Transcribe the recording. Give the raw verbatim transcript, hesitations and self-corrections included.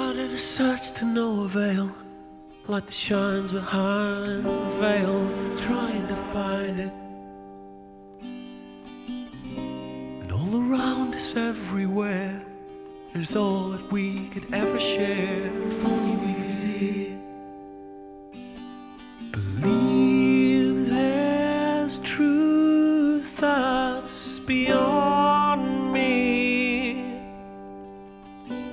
started a search to no avail, like the shines behind the veil, trying to find it. And all around us everywhere is all that we could ever share. If only we could see it.